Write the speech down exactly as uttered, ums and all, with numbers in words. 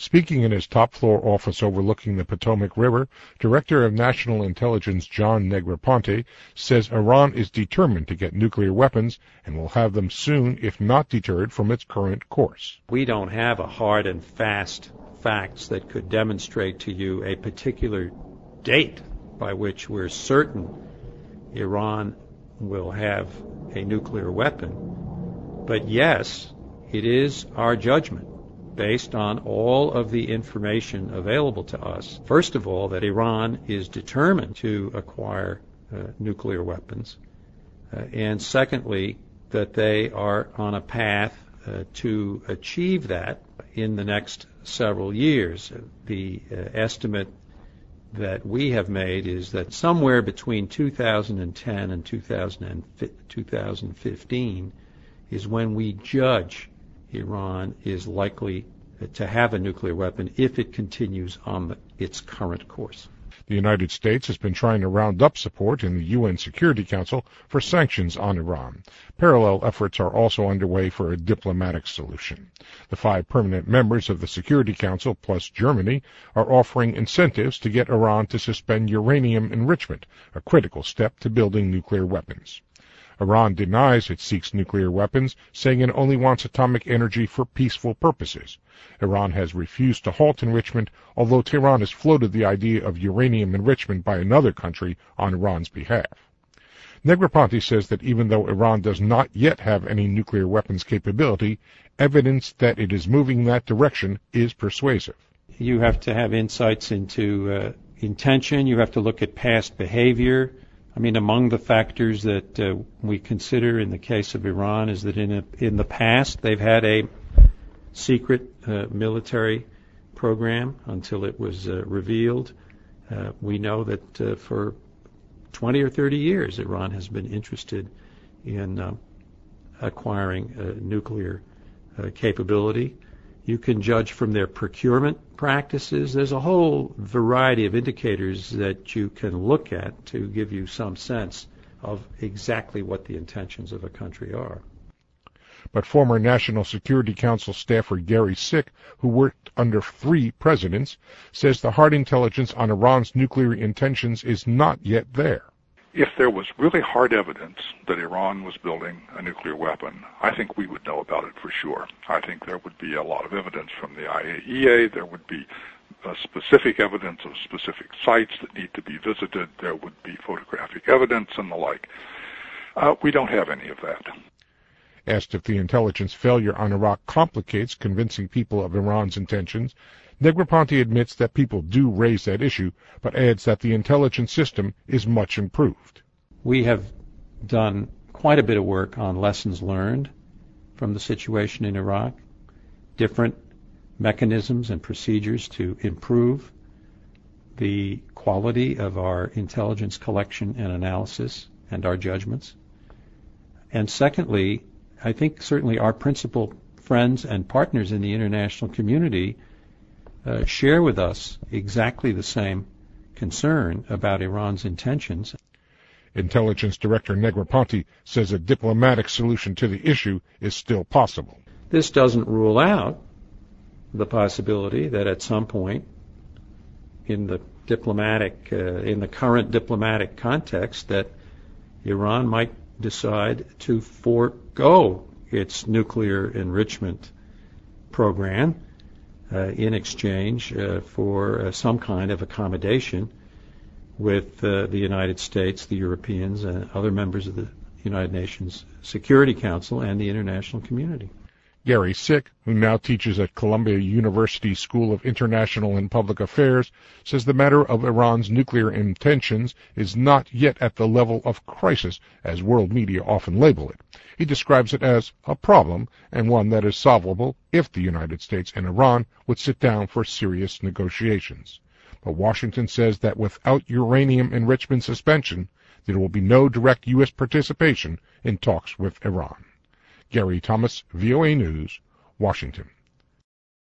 Speaking in his top-floor office overlooking the Potomac River, Director of National Intelligence John Negroponte says Iran is determined to get nuclear weapons and will have them soon if not deterred from its current course. We don't have a hard and fast facts that could demonstrate to you a particular date by which we're certain Iran will have a nuclear weapon. But yes, it is our judgment, based on all of the information available to us, first of all, that Iran is determined to acquire uh, nuclear weapons, uh, and secondly, that they are on a path uh, to achieve that in the next several years. The uh, estimate that we have made is that somewhere between two thousand ten and two thousand fifteen is when we judge Iran is likely to have a nuclear weapon if it continues on the, its current course. The United States has been trying to round up support in the U N Security Council for sanctions on Iran. Parallel efforts are also underway for a diplomatic solution. The five permanent members of the Security Council, plus Germany, are offering incentives to get Iran to suspend uranium enrichment, a critical step to building nuclear weapons. Iran denies it seeks nuclear weapons, saying it only wants atomic energy for peaceful purposes. Iran has refused to halt enrichment, although Tehran has floated the idea of uranium enrichment by another country on Iran's behalf. Negroponte says that even though Iran does not yet have any nuclear weapons capability, evidence that it is moving in that direction is persuasive. You have to have insights into uh, intention. You have to look at past behavior. I mean, among the factors that uh, we consider in the case of Iran is that in a, in the past they've had a secret uh, military program until it was uh, revealed. Uh, we know that uh, for twenty or thirty years Iran has been interested in uh, acquiring uh, nuclear uh, capability. You can judge from their procurement practices. There's a whole variety of indicators that you can look at to give you some sense of exactly what the intentions of a country are. But former National Security Council staffer Gary Sick, who worked under three presidents, says the hard intelligence on Iran's nuclear intentions is not yet there. If there was really hard evidence that Iran was building a nuclear weapon, I think we would know about it for sure. I think there would be a lot of evidence from the I A E A. There would be uh, specific evidence of specific sites that need to be visited. There would be photographic evidence and the like. Uh, we don't have any of that. Asked if the intelligence failure on Iraq complicates convincing people of Iran's intentions, Negroponte admits that people do raise that issue, but adds that the intelligence system is much improved. We have done quite a bit of work on lessons learned from the situation in Iraq, different mechanisms and procedures to improve the quality of our intelligence collection and analysis and our judgments. And secondly, I think certainly our principal friends and partners in the international community Uh, share with us exactly the same concern about Iran's intentions. Intelligence Director Negroponte says a diplomatic solution to the issue is still possible. This doesn't rule out the possibility that at some point in the diplomatic, uh, in the current diplomatic context, that Iran might decide to forego its nuclear enrichment program Uh, in exchange uh, for uh, some kind of accommodation with uh, the United States, the Europeans, and other members of the United Nations Security Council and the international community. Gary Sick, who now teaches at Columbia University School of International and Public Affairs, says the matter of Iran's nuclear intentions is not yet at the level of crisis, as world media often label it. He describes it as a problem, and one that is solvable if the United States and Iran would sit down for serious negotiations. But Washington says that without uranium enrichment suspension, there will be no direct U S participation in talks with Iran. Gary Thomas, V O A News, Washington.